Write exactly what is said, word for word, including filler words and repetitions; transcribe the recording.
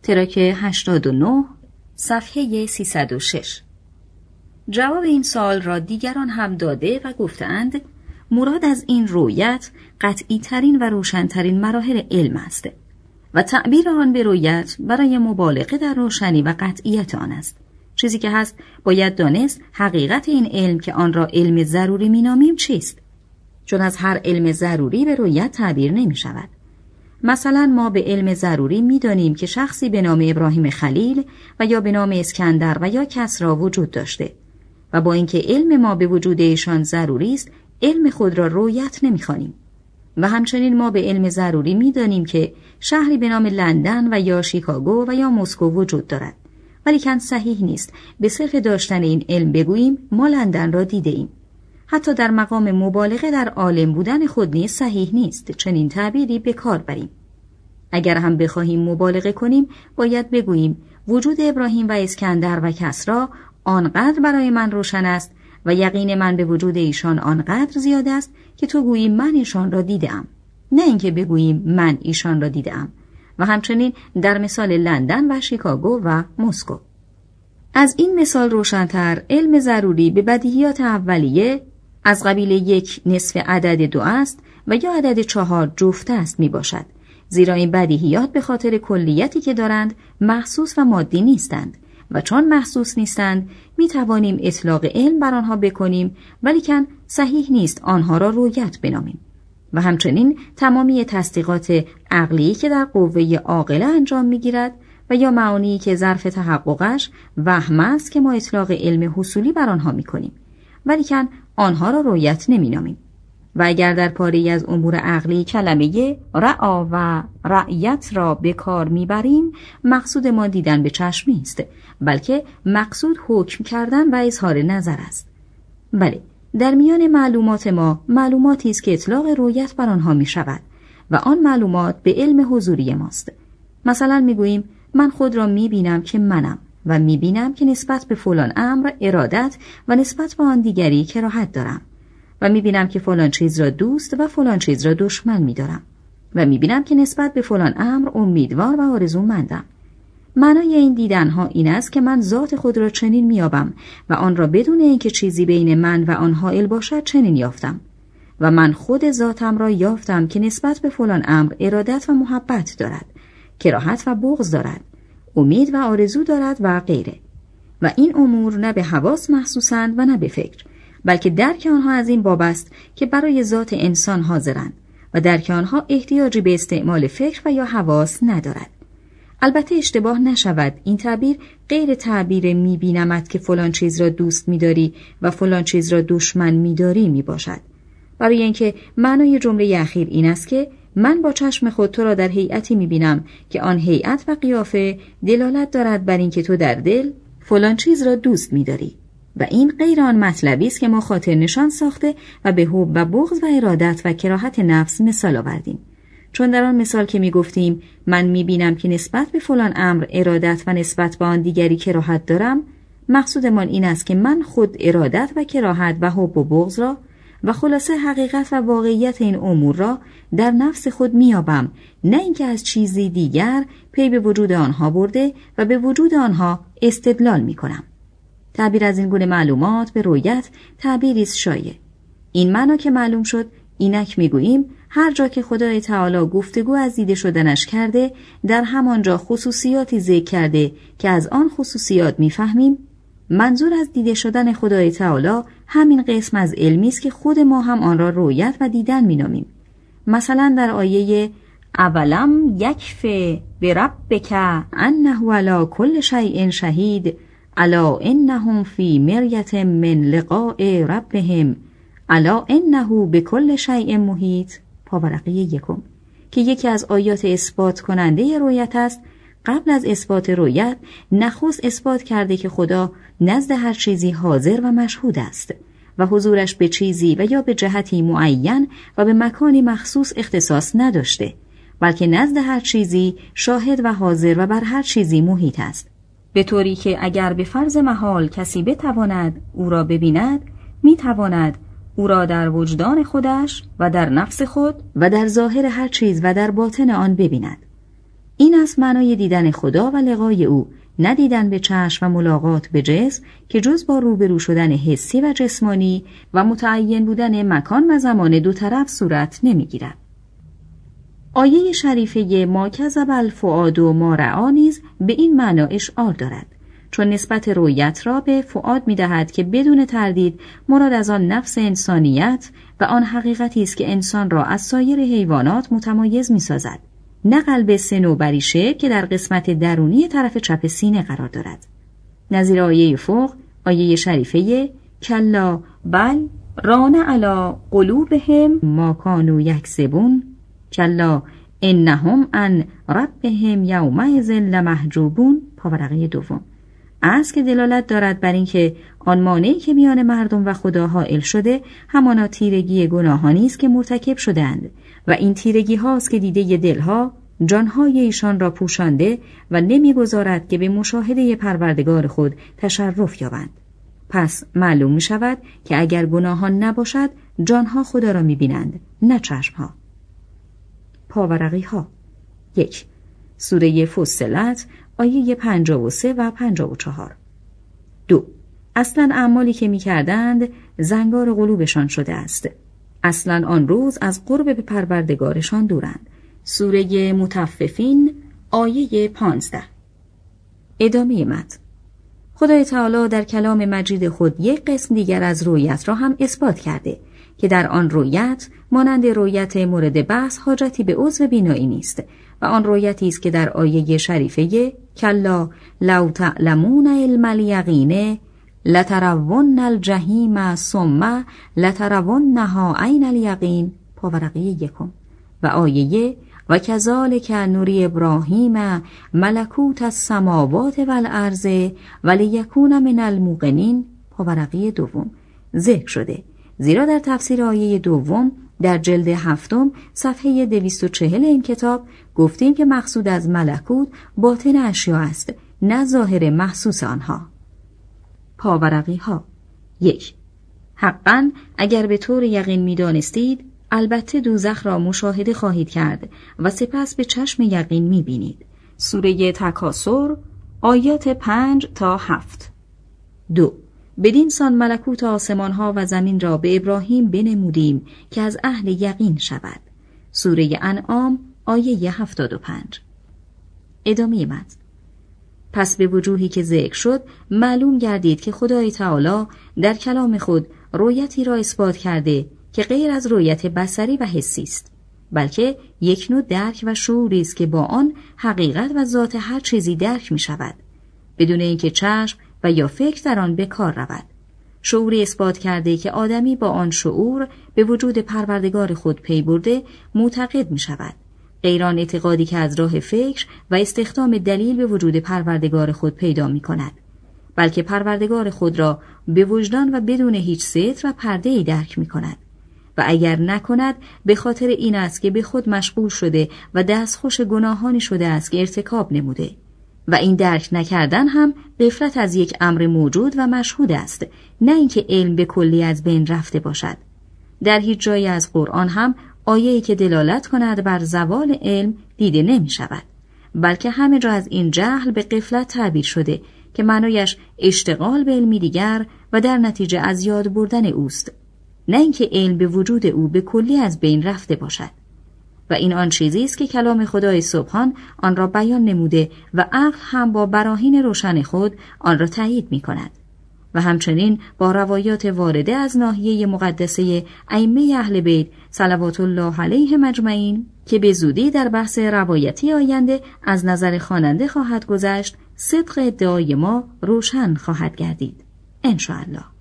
ترک هشتاد و نه، صفحه سیصد و شش. جواب این سوال را دیگران هم داده و گفتند مراد از این رؤیت قطعی ترین و روشن ترین مراحل علم است و تعبیر آن به رؤیت برای مبالغه در روشنی و قطعیت آن است. چیزی که هست باید دانست حقیقت این علم که آن را علم ضروری مینامیم چیست، چون از هر علم ضروری به رؤیت تعبیر نمی شود. مثلا ما به علم ضروری می دانیم که شخصی به نام ابراهیم خلیل و یا به نام اسکندر و یا کسری وجود داشته و با اینکه علم ما به وجود ایشان ضروری است، علم خود را رؤیت نمی خوانیم. و همچنین ما به علم ضروری می دانیم که شهری به نام لندن و یا شیکاگو و یا مسکو وجود دارد، ولیکن صحیح نیست به صرف داشتن این علم بگوییم ما لندن را دیده ایم. حتی در مقام مبالغه در عالم بودن خود نیز صحیح نیست چنین تعبیری به کار بریم. اگر هم بخواهیم مبالغه کنیم باید بگوییم وجود ابراهیم و اسکندر و کسری آنقدر برای من روشن است و یقین من به وجود ایشان آنقدر زیاد است که تو گویی من ایشان را دیدم، نه اینکه بگوییم من ایشان را دیدم. و همچنین در مثال لندن و شیکاگو و مسکو. از این مثال روشن‌تر علم ضروری به بدیهیات اولیه از قبیل یک نصف عدد دو است و یا عدد چهار جفت است می باشد، زیرا این بدیهیات به خاطر کلیتی که دارند محسوس و مادی نیستند و چون محسوس نیستند می توانیم اطلاق علم بر آنها بکنیم، ولیکن صحیح نیست آنها را رؤیت بنامیم. و همچنین تمامی تصدیقات عقلی که در قوه عاقله انجام می‌گیرد و یا معانی که ظرف تحققش وهم است که ما اطلاق علم حصولی بر آنها می‌کنیم، ولیکن آنها را رؤیت نمی‌نامیم. و اگر در پاره‌ای از امور عقلی کلمه رعا و رعیت را به کار می‌بریم، مقصود ما دیدن به چشم نیست، بلکه مقصود حکم کردن و اظهار نظر است. بله، در میان معلومات ما معلوماتی است که اطلاق رؤیت بر آنها می شود و آن معلومات به علم حضوری ماست. مثلا می گوییم من خود را می بینم که منم و می بینم که نسبت به فلان امر ارادت و نسبت به آن دیگری کراهت دارم و می بینم که فلان چیز را دوست و فلان چیز را دشمن می دارم و می بینم که نسبت به فلان امر امیدوار و آرزومندم. معنای این دیدنها این است که من ذات خود را چنین میابم و آن را بدون اینکه چیزی بین من و آن حائل باشد چنین یافتم و من خود ذاتم را یافتم که نسبت به فلان امر ارادت و محبت دارد، کراهت و بغض دارد، امید و آرزو دارد و غیره. و این امور نه به حواس محسوسند و نه به فکر، بلکه درک آنها از این باب است که برای ذات انسان حاضرند و درک آنها احتیاجی به استعمال فکر و یا حواس ندارد. البته اشتباه نشود، این تعبیر غیر تعبیر میبینمت که فلان چیز را دوست می‌داری و فلان چیز را دشمن می‌داری میباشد، برای اینکه معنای جمله اخیر این است که من با چشم خود تو را در هیئتی میبینم که آن هیئت و قیافه دلالت دارد بر اینکه تو در دل فلان چیز را دوست می‌داری و این غیر آن مطلبی است که ما خاطر نشان ساخته و به حب و بغض و ارادت و کراهت نفس مثال آوردیم. چون در آن مثال که می گفتیم من می بینم که نسبت به فلان امر ارادت و نسبت به آن دیگری کراهت دارم، مقصودمان این است که من خود ارادت و کراهت و حب و بغض را و خلاصه حقیقت و واقعیت این امور را در نفس خود می یابم، نه اینکه از چیزی دیگر پی به وجود آنها برده و به وجود آنها استدلال می کنم. تعبیر از این گونه معلومات به رؤیت تعبیری است شایع. این معنا که معلوم شد، اینک می گوییم هر جا که خدای تعالی گفتگو از دیده شدنش کرده، در همانجا خصوصیاتی ذکر کرده که از آن خصوصیات میفهمیم منظور از دیده شدن خدای تعالی همین قسم از علمی است که خود ما هم آن را رؤیت و دیدن مینامیم. مثلا در آیه اولم یکف بربک انه علی کل شیء شهید الا انهم فی مریة من لقاء ربهم الا انه بكل شیء محیط، پاورقی یکم، که یکی از آیات اثبات کننده رؤیت است. قبل از اثبات رؤیت نخست اثبات کرده که خدا نزد هر چیزی حاضر و مشهود است و حضورش به چیزی و یا به جهتی معین و به مکانی مخصوص اختصاص نداشته، بلکه نزد هر چیزی شاهد و حاضر و بر هر چیزی محیط است، به طوری که اگر به فرض محال کسی بتواند او را ببیند، میتواند او را در وجدان خودش و در نفس خود و در ظاهر هر چیز و در باطن آن ببیند. این است معنای دیدن خدا و لقای او، نه دیدن به چشم و ملاقات به جسم که جز با روبرو شدن حسی و جسمانی و متعین بودن مکان و زمان دو طرف صورت نمیگیرد. آیه شریفه ما کذب الفؤاد و ما رأی نیز به این معنا اشعار دارد، چون نسبت رؤیت را به فؤاد می‌دهد که بدون تردید مراد از آن نفس انسانیت و آن حقیقتی است که انسان را از سایر حیوانات متمایز می‌سازد، نه قلب صنوبری شکل که در قسمت درونی طرف چپ سینه قرار دارد. نظیر آیه فوق، آیه شریفه کلا بل ران علی قلوبهم ما کانوا یکسبون کلا انهم عن ربهم یومئذ لمحجوبون، پاورقی دوم، است که دلالت دارد بر اینکه آن مانعی که میان مردم و خدا حائل شده همانا تیرگی گناهانی است که مرتکب شدند و این تیرگی هاست که دیده دلها جانهای ایشان را پوشانده و نمیگذارد که به مشاهده پروردگار خود تشرف یابند. پس معلوم می شود که اگر گناهان نباشد جانها خدا را می بینند، نه چشمها. پاورقی ها. یک. سوره فصلت آیه پنجاه و سه و پنجاه و چهار. دو. اصلا اعمالی که می کردند زنگار قلوبشان شده است. اصلا آن روز از قرب به پروردگارشان دورند. سوره مطففین آیه پانزده. ادامه متن. خدای تعالی در کلام مجید خود یک قسم دیگر از رؤیت را هم اثبات کرده که در آن رؤیت مانند رؤیت مورد بحث حاجتی به عضو بینایی نیست و آن رؤیتی است که در آیه شریفه کلا لو تعلمون علم الیقین لترون الجحیم ثم لترونها عین الیقین، پاورقی یکم، و آیه و کذالک نوری ابراهیم ملکوت السماوات والارض ولیکون من الموقنین، پاورقی دوم، ذکر شده، زیرا در تفسیر آیه دوم در جلد هفتم صفحه دویست و چهل این کتاب گفتیم که مقصود از ملکوت باطن اشیا است، نه ظاهر محسوس آنها. پاورقی ها. یک. حقاً اگر به طور یقین می دانستید البته دوزخ را مشاهده خواهید کرد و سپس به چشم یقین می بینید. سوره تکاثر آیات پنج تا هفت. دو. بدین سان ملکوت آسمان ها و زمین را به ابراهیم بنمودیم که از اهل یقین شود. سوره انعام آیه هفتاد و پنج. ادامه متن. پس به وجوهی که ذکر شد معلوم گردید که خدای تعالی در کلام خود رؤیتی را اثبات کرده که غیر از رؤیت بصری و حسی است، بلکه یک نوع درک و شعوری است که با آن حقیقت و ذات هر چیزی درک می شود بدون اینکه چشم و یا فکر در آن به کار رود. شعوری اثبات کرده که آدمی با آن شعور به وجود پروردگار خود پی برده معتقد می شود، غیر آن اعتقادی که از راه فکر و استخدام دلیل به وجود پروردگار خود پیدا می کند، بلکه پروردگار خود را به وجدان و بدون هیچ ستر و پرده‌ای درک می کند و اگر نکند به خاطر این است که به خود مشغول شده و دستخوش گناهانی شده است که ارتکاب نموده و این درک نکردن هم غفلت از یک امر موجود و مشهود است، نه اینکه علم به کلی از بین رفته باشد. در هیچ جایی از قرآن هم آیه‌ای که دلالت کند بر زوال علم دیده نمی شود، بلکه همه جا از این جهل به غفلت تعبیر شده که معنایش اشتغال به علمی دیگر و در نتیجه از یاد بردن اوست، نه اینکه علم به وجود او به کلی از بین رفته باشد. و این آن چیزی است که کلام خدای سبحان آن را بیان نموده و عقل هم با براهین روشن خود آن را تایید می کند و همچنین با روایات وارده از ناحیه مقدسه ائمه اهل بیت صلوات الله علیهم اجمعین که به زودی در بحث روایتی آینده از نظر خواننده خواهد گذشت، صدق ادعای ما روشن خواهد گردید ان شاء الله.